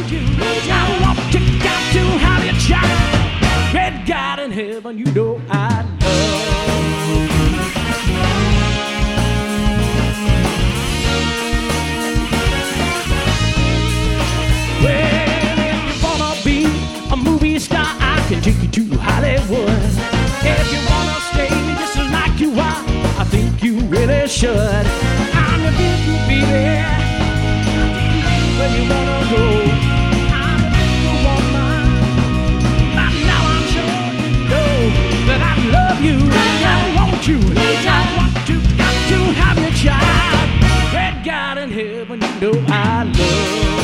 you. I want to got to have your child. Great God in heaven, you know I love you. Well, if you wanna be a movie star, I can take you to Hollywood. If you wanna stay just like you are, I think you really should. I'm the beautiful baby. Where you wanna go? I'm the beautiful woman. But now I'm sure you know that I love you. I want you. I want to, got to have your child. Great God in heaven, you know I love you.